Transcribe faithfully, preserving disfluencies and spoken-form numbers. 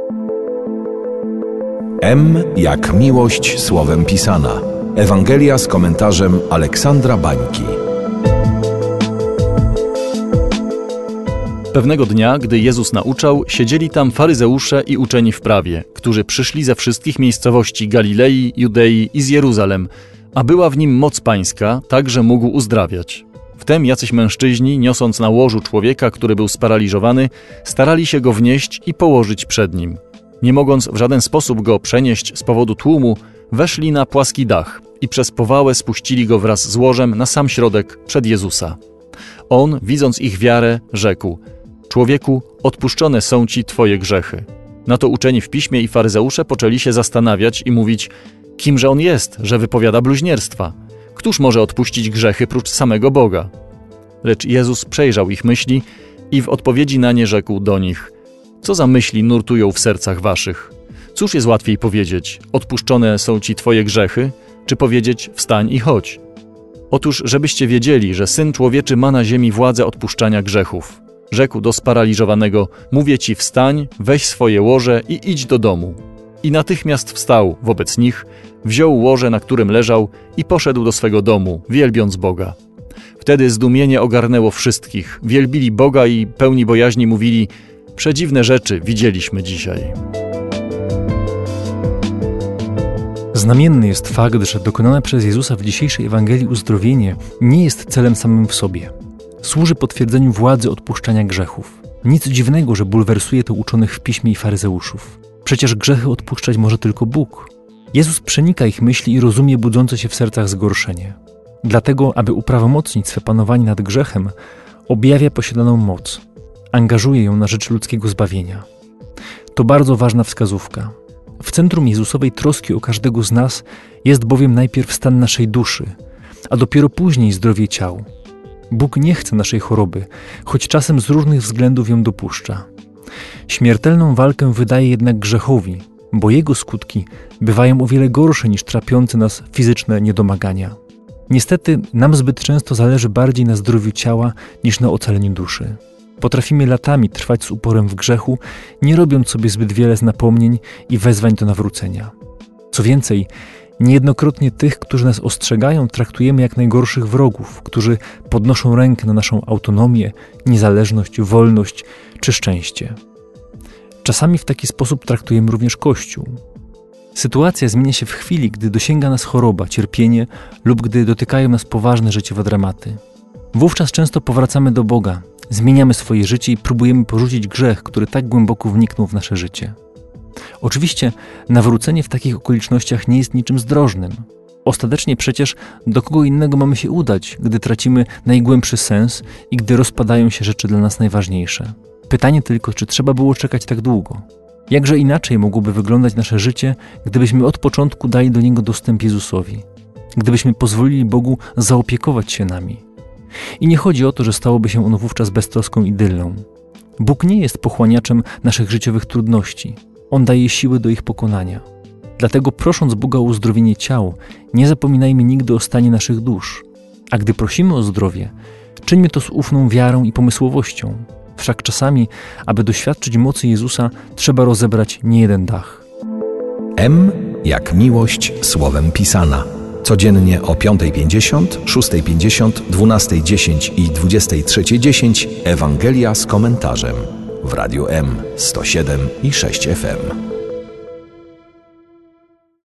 M jak miłość słowem pisana. Ewangelia z komentarzem Aleksandra Bańki. Pewnego dnia, gdy Jezus nauczał, siedzieli tam faryzeusze i uczeni w prawie, którzy przyszli ze wszystkich miejscowości Galilei, Judei i z Jeruzalem, a była w nim moc pańska, tak że mógł uzdrawiać. Wtem jacyś mężczyźni, niosąc na łożu człowieka, który był sparaliżowany, starali się go wnieść i położyć przed nim. Nie mogąc w żaden sposób go przenieść z powodu tłumu, weszli na płaski dach i przez powałę spuścili go wraz z łożem na sam środek przed Jezusa. On, widząc ich wiarę, rzekł: Człowieku, odpuszczone są ci twoje grzechy. Na to uczeni w piśmie i faryzeusze poczęli się zastanawiać i mówić: Kimże on jest, że wypowiada bluźnierstwa? Któż może odpuścić grzechy prócz samego Boga? Lecz Jezus przejrzał ich myśli i w odpowiedzi na nie rzekł do nich: Co za myśli nurtują w sercach waszych? Cóż jest łatwiej powiedzieć: odpuszczone są ci twoje grzechy, czy powiedzieć: wstań i chodź? Otóż, żebyście wiedzieli, że Syn Człowieczy ma na ziemi władzę odpuszczania grzechów. Rzekł do sparaliżowanego: mówię ci, wstań, weź swoje łoże i idź do domu. I natychmiast wstał wobec nich, wziął łoże, na którym leżał, i poszedł do swego domu, wielbiąc Boga. Wtedy zdumienie ogarnęło wszystkich, wielbili Boga i pełni bojaźni mówili: Przedziwne rzeczy widzieliśmy dzisiaj. Znamienny jest fakt, że dokonane przez Jezusa w dzisiejszej Ewangelii uzdrowienie nie jest celem samym w sobie. Służy potwierdzeniu władzy odpuszczania grzechów. Nic dziwnego, że bulwersuje to uczonych w piśmie i faryzeuszów. Przecież grzechy odpuszczać może tylko Bóg. Jezus przenika ich myśli i rozumie budzące się w sercach zgorszenie. Dlatego, aby uprawomocnić swe panowanie nad grzechem, objawia posiadaną moc. Angażuje ją na rzecz ludzkiego zbawienia. To bardzo ważna wskazówka. W centrum Jezusowej troski o każdego z nas jest bowiem najpierw stan naszej duszy, a dopiero później zdrowie ciał. Bóg nie chce naszej choroby, choć czasem z różnych względów ją dopuszcza. Śmiertelną walkę wydaje jednak grzechowi, bo jego skutki bywają o wiele gorsze niż trapiące nas fizyczne niedomagania. Niestety nam zbyt często zależy bardziej na zdrowiu ciała niż na ocaleniu duszy. Potrafimy latami trwać z uporem w grzechu, nie robiąc sobie zbyt wiele z napomnień i wezwań do nawrócenia. Co więcej, niejednokrotnie tych, którzy nas ostrzegają, traktujemy jak najgorszych wrogów, którzy podnoszą rękę na naszą autonomię, niezależność, wolność czy szczęście. Czasami w taki sposób traktujemy również Kościół. Sytuacja zmienia się w chwili, gdy dosięga nas choroba, cierpienie lub gdy dotykają nas poważne życiowe dramaty. Wówczas często powracamy do Boga, zmieniamy swoje życie i próbujemy porzucić grzech, który tak głęboko wniknął w nasze życie. Oczywiście nawrócenie w takich okolicznościach nie jest niczym zdrożnym. Ostatecznie przecież do kogo innego mamy się udać, gdy tracimy najgłębszy sens i gdy rozpadają się rzeczy dla nas najważniejsze. Pytanie tylko, czy trzeba było czekać tak długo? Jakże inaczej mogłoby wyglądać nasze życie, gdybyśmy od początku dali do niego dostęp Jezusowi? Gdybyśmy pozwolili Bogu zaopiekować się nami? I nie chodzi o to, że stałoby się ono wówczas beztroską idyllą. Bóg nie jest pochłaniaczem naszych życiowych trudności. On daje siły do ich pokonania. Dlatego prosząc Boga o uzdrowienie ciał, nie zapominajmy nigdy o stanie naszych dusz. A gdy prosimy o zdrowie, czyńmy to z ufną wiarą i pomysłowością. Wszak czasami, aby doświadczyć mocy Jezusa, trzeba rozebrać niejeden dach. M jak miłość słowem pisana. Codziennie o piątej pięćdziesiąt, szóstej pięćdziesiąt, dwunastej dziesięć i dwudziestej trzeciej dziesięć Ewangelia z komentarzem w Radiu M sto siedem i sześć F M.